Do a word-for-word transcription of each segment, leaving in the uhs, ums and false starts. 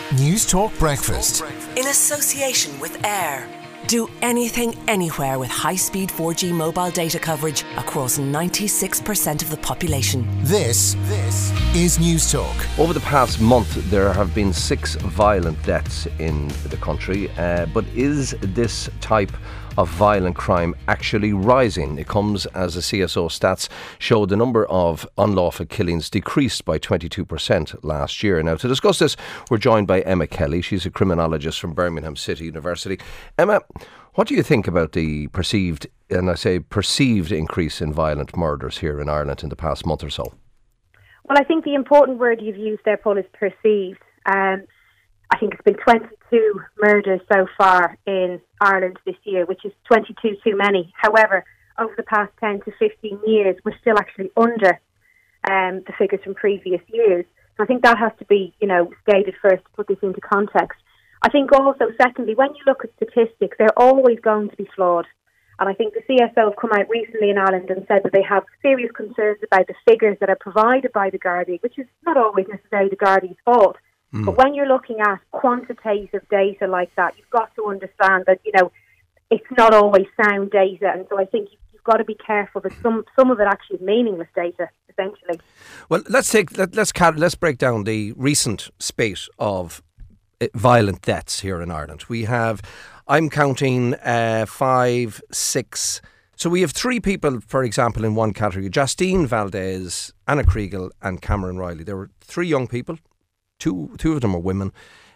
News Talk Breakfast. In association with Air. Do anything, anywhere with high-speed four G mobile data coverage across ninety-six percent of the population. This, this is News Talk. Over the past month, there have been six violent deaths in the country. Uh, but is this type of violent crime actually rising? It comes as the C S O stats show the number of unlawful killings decreased by twenty-two percent last year. Now, to discuss this, we're joined by Emma Kelly. She's a criminologist from Birmingham City University. Emma, what do you think about the perceived, and I say perceived, increase in violent murders here in Ireland in the past month or so? Well, I think the important word you've used there, Paul, is perceived. Um, I think it's been twenty-two murders so far in Ireland this year, which is twenty-two too many. However, over the past ten to fifteen years, we're still actually under um, the figures from previous years. So I think that has to be, you know, stated first to put this into context. I think also, secondly, when you look at statistics, they're always going to be flawed. And I think the C S O have come out recently in Ireland and said that they have serious concerns about the figures that are provided by the Gardaí, which is not always necessarily the Gardaí's fault. Mm. But when you're looking at quantitative data like that, you've got to understand that, you know, it's not always sound data. And so I think you've, you've got to be careful that some some of it actually is meaningless data, essentially. Well, let's take let, let's let's break down the recent spate of uh, violent deaths here in Ireland. We have, I'm counting uh, five, six. So we have three people, for example, in one category: Justine Valdez, Anna Kriegel, and Cameron Riley. There were three young people. Two two of them are women.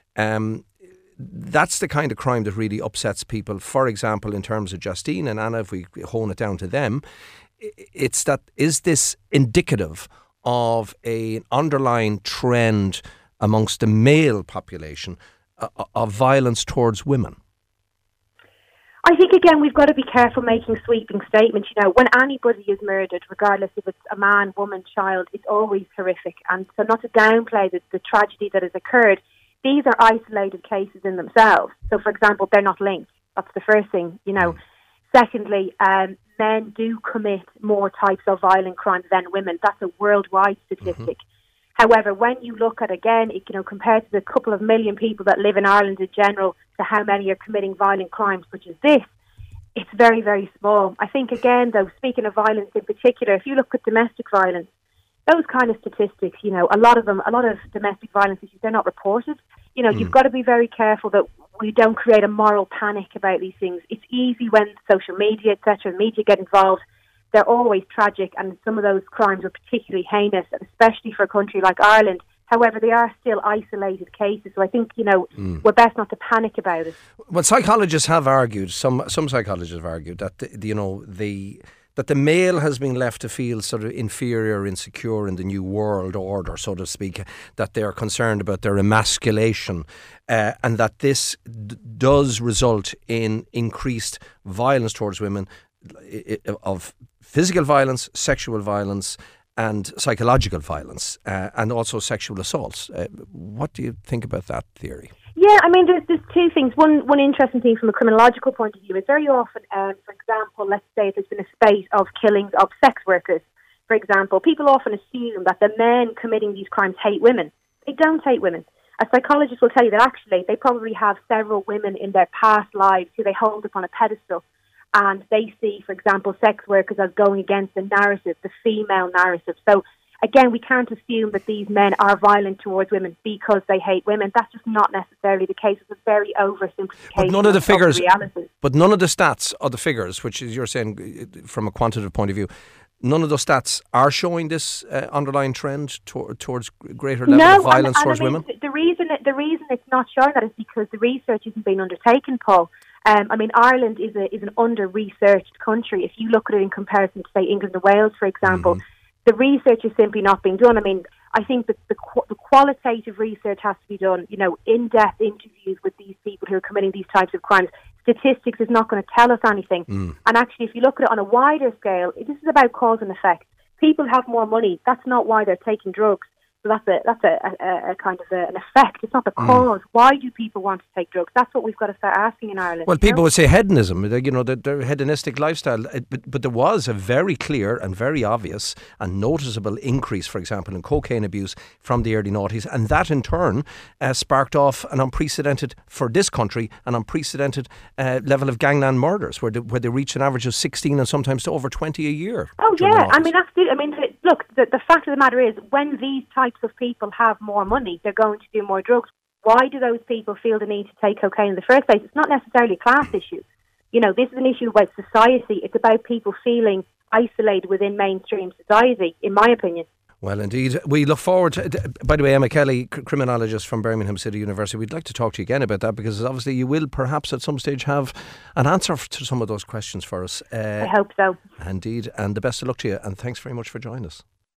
Um, that's the kind of crime that really upsets people. For example, in terms of Justine and Anna, if we hone it down to them, it's that, is this indicative of an underlying trend amongst the male population uh, of violence towards women? I think, again, we've got to be careful making sweeping statements. You know, when anybody is murdered, regardless if it's a man, woman, child, it's always horrific. And so not to downplay the, the tragedy that has occurred, these are isolated cases in themselves. So, for example, they're not linked. That's the first thing, you know. Secondly, um, men do commit more types of violent crimes than women. That's a worldwide statistic. Mm-hmm. However, when you look at, again, you know, compared to the couple of million people that live in Ireland in general, to how many are committing violent crimes, which is this, it's very, very small. I think, again, though, speaking of violence in particular, if you look at domestic violence, those kind of statistics, you know, a lot of them, a lot of domestic violence issues, they're not reported. You know, mm. you've got to be very careful that we don't create a moral panic about these things. It's easy when social media, et cetera, media get involved. They're always tragic, and some of those crimes are particularly heinous, and especially for a country like Ireland. However, they are still isolated cases, so I think, you know, mm. we're best not to panic about it. Well, psychologists have argued, some some psychologists have argued that, the, you know, the that the male has been left to feel sort of inferior, insecure in the new world order, so to speak, that they're concerned about their emasculation, uh, and that this d- does result in increased violence towards women, of physical violence, sexual violence, and psychological violence, uh, and also sexual assaults. Uh, what do you think about that theory? Yeah, I mean, there's, there's two things. One one interesting thing from a criminological point of view is very often, um, for example, let's say there's been a spate of killings of sex workers, for example, people often assume that the men committing these crimes hate women. They don't hate women. A psychologist will tell you that actually they probably have several women in their past lives who they hold up on a pedestal. And they see, for example, sex workers as going against the narrative, the female narrative. So, again, we can't assume that these men are violent towards women because they hate women. That's just not necessarily the case. It's a very oversimplification. But none of the figures, of reality. But none of the stats or the figures, which is you're saying from a quantitative point of view, none of those stats are showing this uh, underlying trend to, towards greater level no, of violence and, and towards I mean, women. The reason the reason it's not showing that is because the research isn't being undertaken, Paul. Um, I mean, Ireland is a is an under-researched country. If you look at it in comparison to, say, England and Wales, for example, mm-hmm. the research is simply not being done. I mean, I think that the, qu- the qualitative research has to be done, you know, in-depth interviews with these people who are committing these types of crimes. Statistics is not going to tell us anything. Mm. And actually, if you look at it on a wider scale, this is about cause and effect. People have more money. That's not why they're taking drugs. So that's a that's a, a, a kind of a, an effect. It's not the Mm. cause. Why do people want to take drugs? That's what we've got to start asking in Ireland. Well, you people know? would say hedonism, the- you know, the, the hedonistic lifestyle. It- But, but there was a very clear and very obvious and noticeable increase, for example, in cocaine abuse from the early noughties. And that in turn uh, sparked off an unprecedented, for this country, an unprecedented uh, level of gangland murders where they, where they reach an average of sixteen and sometimes to over twenty a year. Oh during the yeah, I noughties. mean absolutely. I mean, th- look, the, the fact of the matter is, when these types of people have more money, they're going to do more drugs. Why do those people feel the need to take cocaine in the first place? It's not necessarily a class issue. You know, this is an issue about society. It's about people feeling isolated within mainstream society, in my opinion. Well, indeed. We look forward to, by the way, Emma Kelly, c- criminologist from Birmingham City University, we'd like to talk to you again about that because obviously you will perhaps at some stage have an answer f- to some of those questions for us. Uh, I hope so. Indeed. And the best of luck to you. And thanks very much for joining us.